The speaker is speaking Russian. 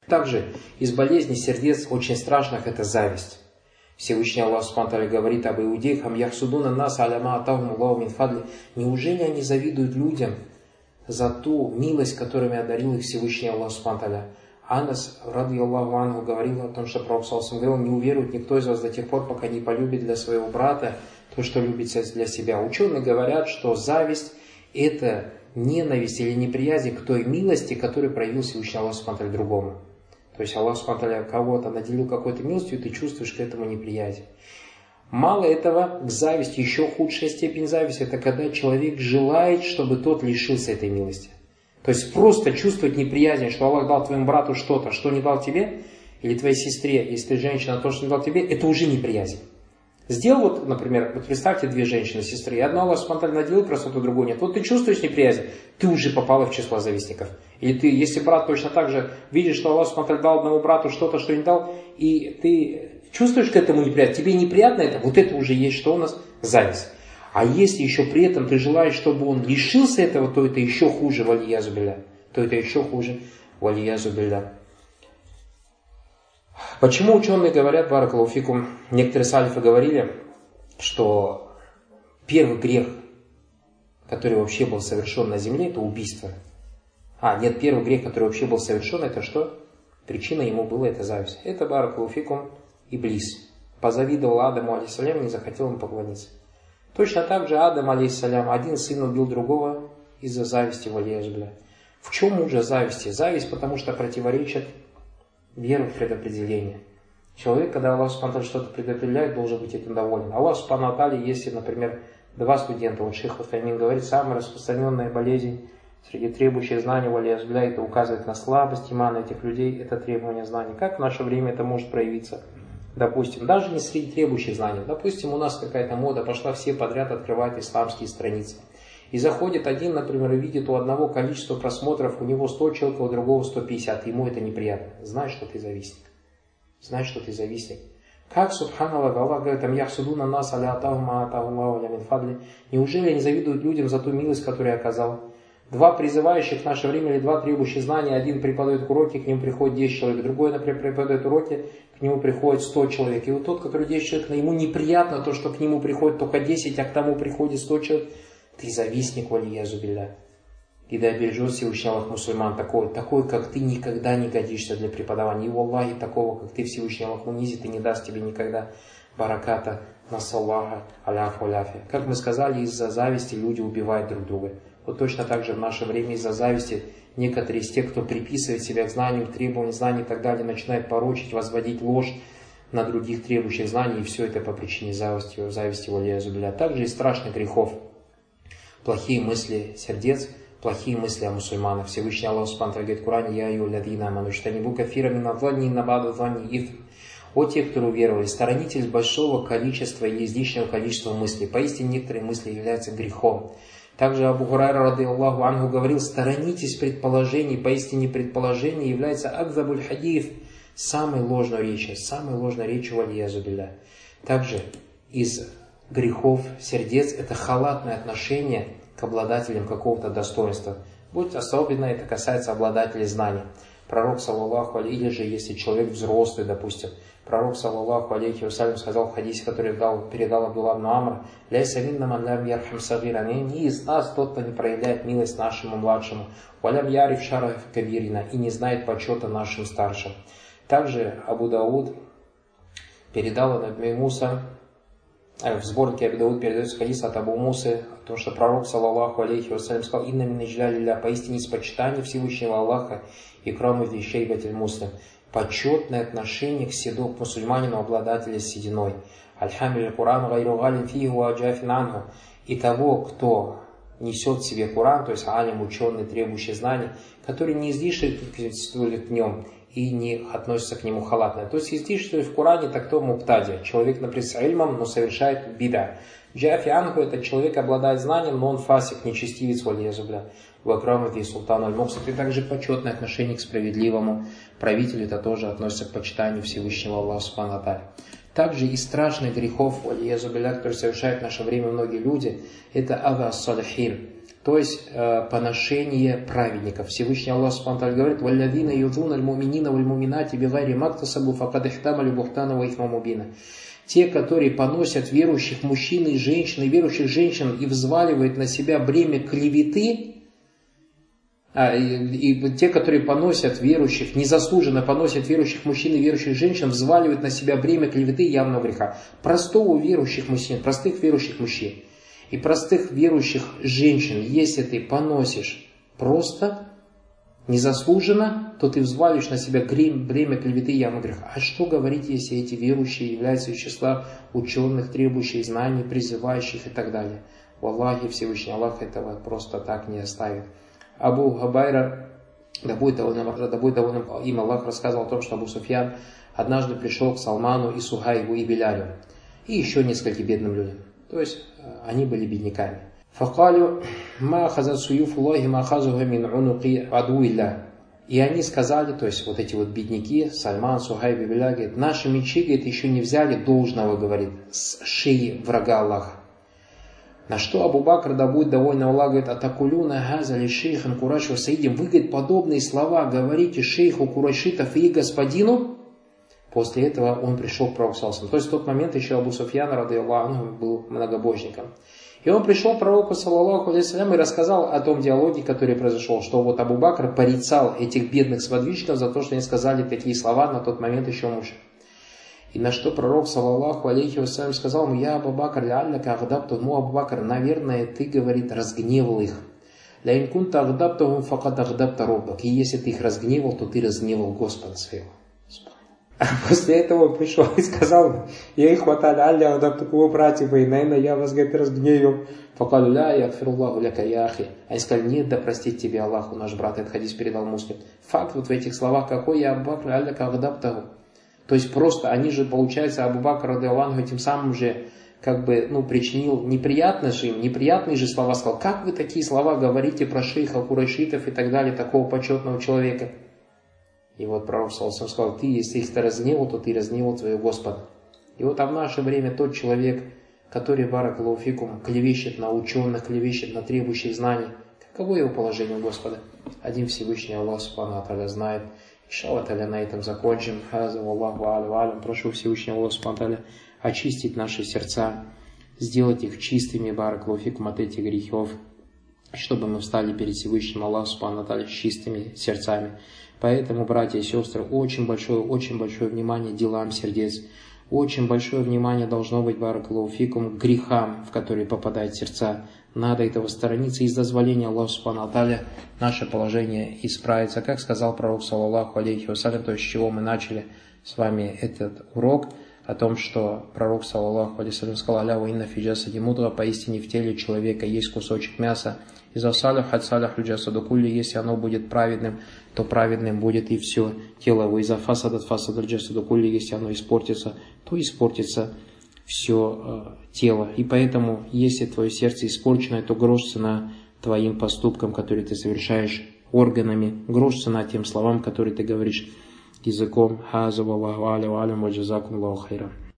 Также из болезней сердец очень страшных это зависть. Всевышний Аллах Субхану ва Тааля говорит об иудеях: «Яхсудуна нас аляма атахум Аллаху мин фадли». Неужели они завидуют людям за ту милость, которыми одарил их Всевышний Аллах Субхану ва Тааля? Анас, ради Аллаху анху, говорил о том, что Пророк саллаллаху алейхи ва саллям говорил: не уверует никто из вас до тех пор, пока не полюбит для своего брата то, что любит для себя. Ученые говорят, что зависть – это ненависть или неприязнь к той милости, которую проявил Всевышний Аллах Субхану ва Тааля другому. То есть Аллах Субхану ва Тааля кого-то наделил какой-то милостью, и ты чувствуешь к этому неприязнь. Мало этого, к зависти, еще худшая степень зависти – это когда человек желает, чтобы тот лишился этой милости. То есть просто чувствовать неприязнь, что Аллах дал твоему брату что-то, что не дал тебе, или твоей сестре, если ты женщина, то, что не дал тебе, это уже неприязнь. Сделал вот, например, вот представьте две женщины, сестры, и одна Аллах Субхану ва Тааля наделил красоту, другую нет. Вот ты чувствуешь неприязнь, ты уже попала в число завистников. Или ты, если брат точно так же видишь, что Аллах Субхану ва Тааля дал одному брату что-то, что не дал, и ты чувствуешь к этому неприятно, тебе неприятно это, вот это уже есть что у нас? Зависть. А если еще при этом ты желаешь, чтобы он лишился этого, то это еще хуже, валиязу билля. То это еще хуже, валиязу билля. Почему ученые говорят, баракаллаху фикум, некоторые салифы говорили, что первый грех, который вообще был совершен на земле, это убийство. Первый грех, который вообще был совершен, это что? Причина ему была это зависть. Это, баракаллаху фикум, иблис. Позавидовал Адаму алейхиссалям и не захотел ему поклониться. Точно так же Адам алейхиссалям, один сын убил другого из-за зависти, валиязу билля. В чем ужас зависти? Зависть, потому что противоречит веру в предопределение. Человек, когда Аллах Субхану ва Тааля что-то предопределяет, должен быть этим доволен. Аллах Субхану ва Тааля, если, например, два студента, вот шейх Утаймин говорит, самая распространенная болезнь среди требующих знаний, валиязу билля, это указывает на слабость имана этих людей, это требование знаний. Как в наше время это может проявиться? Допустим, даже не среди требующих знаний. Допустим, у нас какая-то мода пошла, все подряд открывают исламские страницы. И заходит один, например, и видит у одного количество просмотров, у него 100 человек, у другого 150. Ему это неприятно. Знаешь, что ты завистник. Знаешь, что ты завистник. Как, субханаллах, Аллах говорит: «Ам яхсудуна нас аля атахума атахумаллаху мин фадли». Неужели они завидуют людям за ту милость, которую я оказал? Два призывающих в наше время или два требующих знаний, один преподает уроки, к нему приходит 10 человек, другой, например, преподает уроки, к нему приходит 100 человек. И вот тот, который 10 человек, ему неприятно то, что к нему приходит только 10, а к тому приходит 100 человек. Ты завистник, валиязу билля. И да бережет Всевышний Аллах мусульман такой, как ты никогда не годишься для преподавания. И валлахи, такого, как ты, Всевышний Аллах унизит и не даст тебе никогда бараката, насаллаха, аляфу аляфи. Как мы сказали, из-за зависти люди убивают друг друга. Вот точно так же в наше время из-за зависти некоторые из тех, кто приписывает себя к знаниям, требованиям знаний и так далее, начинают порочить, возводить ложь на других требующих знаний, и все это по причине зависти, валиязу билля. Также из страшных грехов плохие мысли сердец, плохие мысли о мусульманах. Всевышний Аллах Субхану ва Тааля говорит в Коране: «Я айюллазина аману ижтанибу кафира мина зонни инна ба'да зонни ифм». О те, кто уверовали, сторонитесь большого количества или излишнего количества мыслей. Поистине некоторые мысли являются грехом. Также Абу Хурайра ради Аллаху анху говорил: сторонитесь предположений, поистине предположение является акзабуль хадиф, самой ложной речью валиязу билля. Также из грехов сердец это халатное отношение к обладателям какого-то достоинства. Будь особенно это касается обладателей знаний. Пророк, саллаллаху алейхи, или же если человек взрослый, допустим, пророк, саллаллаху алейхи вассалям, сказал в хадисе, который передал Абдулла ибн Амр: «Ляйса минна ман лям ярхам сагира». Не из нас тот, кто не проявляет милость нашему младшему. «Валям яриф шараф кабирина». И не знает почета нашим старшим. Также Абу Дауд передал от Абу Муса, в сборнике Абу Дауд передается хадис от Абу Мусы, о том, что пророк, саллаллаху алейхи вассалям, сказал: «Инна мин иджлялилля», поистине из почитания Всевышнего Аллаха и краму вещей батель муслим, почетное отношение к седу, к мусульманину, обладателя сединой. Аль-хамиль Куран гайру галин фиху аджафин анху. И того, кто несет в себе Куран, то есть алим, ученый, требующий знаний, который не излишествует в нем и не относится к нему халатно. То есть излишествует в Коране, так то муптади. Человек, например, с ильмом, но совершает бида. Джафи анху — это человек обладает знанием, но он фасик, нечестивец, валиязу билля. Вакрамати и султан аль-Муксит. И также почетное отношение к справедливому правителю, это тоже относится к почитанию Всевышнего Аллаха Субхану ва Тааля. Также из страшных грехов, валиязу билля, которые совершают в наше время многие люди, это ава ас-салихин. то есть поношение праведников. Всевышний Аллах Субхану ва Тааля говорит: «Валлазина юзуна аль-муминина валь-муминати бигайри мактасабу факад ихтамали бухтана ва ифма мубина». Те, которые поносят верующих мужчин и женщин, и верующих женщин и взваливают на себя бремя клеветы, и те, которые поносят верующих, незаслуженно поносят верующих мужчин и верующих женщин, взваливают на себя бремя клеветы и явного греха. Простого верующих мужчин, простых верующих мужчин и простых верующих женщин, если ты поносишь просто, незаслуженно, то ты взвалишь на себя бремя клеветы и явного греха. А что говорить, если эти верующие являются из числа ученых, требующих знаний, призывающих и так далее? Валлахи, Всевышний Аллах этого просто так не оставит. Абу Габайра, да будет доволен им Аллах, рассказывал о том, что Абу Суфьян однажды пришел к Салману и Сухайбу и Белялю и еще нескольким бедным людям. То есть они были бедняками. «Факалю ма хазат суюфуллахи ма хазуха мин унуки адуилля». И они сказали, то есть вот эти вот бедняки, Сальман, Сухайб и Беляль, говорит: наши мечи, говорит, еще не взяли должного, говорит, с шеи врага Аллаха. На что Абу Бакр, да будет довольно Аллах, говорит: «Атакулюна газали шейхан Курайш ва Саидим». Вы, говорит, подобные слова говорите шейху Курайшитов и господину. После этого он пришел к пророку саллаллаху. То есть в тот момент еще Абу Суфьян, радийаллаху анху, был многобожником. И он пришел к пророку саллаллаху алейхи и рассказал о том диалоге, который произошел, что вот Абу Бакр порицал этих бедных сподвижников за то, что они сказали такие слова на тот момент еще муж. И на что пророк саллаллаху алейхи вассалям сказал ему: «Я Абу Бакр, лялляка агдапту». Абу Бакр, наверное, ты, говорит, разгневал их. «Ля ин кунта агдаптухум факад агдабта роббак». И если ты их разгневал, то ты разгневал Господа своего. А после этого он пришел и сказал: «Я их хватали, алля агдаптухум, братья мои, наверное, я вас, говорит, разгневил». Факалю ля ягфируллаху ляка яхи. Они сказали: «Нет, да простит тебе Аллаху, наш брат». Этот хадис передал Муслим. Факт вот в этих словах какой: «Я Абу Бакр, алля агдаптухум». То есть просто они же, получается, Абу Бакр радийаллаху анху этим самым же как бы, причинил неприятные же слова, сказал: «Как вы такие слова говорите про шейха Курайшитов и так далее, такого почетного человека?» И вот пророк саллаллаху алейхи сказал: «Ты, если их разгневал, то ты разгневал твоего Господа». И вот в наше время тот человек, который, баракаллаху фикум, клевещет на ученых, клевещет на требующих знаний, каково его положение у Господа? Один Всевышний Аллах Субхану ва Тааля знает. Иншаллах на этом закончим. Прошу Всевышнего Аллаха Субхану ва Тааля очистить наши сердца, сделать их чистыми, баракаллаху фикум, от этих грехов, чтобы мы встали перед Всевышним Аллахом Субхану ва Тааля с чистыми сердцами. Поэтому, братья и сестры, очень большое внимание делам сердец. Очень большое внимание должно быть, баракаллаху фикум, к грехам, в которые попадают сердца. Надо этого сторониться, из дозволения Аллаха Субхану ва Тааля наше положение исправится. Как сказал пророк саллаллаху алейхи вассалям, то есть с чего мы начали с вами этот урок, о том, что пророк саллаллаху алейхи вассалям сказал: «Аля ва инна фи джасади мудга», поистине в теле человека есть кусочек мяса. «Иза салях ад салях джасаду кулли», если оно будет праведным, то праведным будет и все тело. «Ва иза фасадат фасадат джасаду кулли», если оно испортится, то испортится все тело. И поэтому, если твое сердце испорчено, то грош цена твоим поступкам, которые ты совершаешь органами, грош цена тем словам, которые ты говоришь языком. Хаза валлаху алям ва джазакум Аллаху хайран.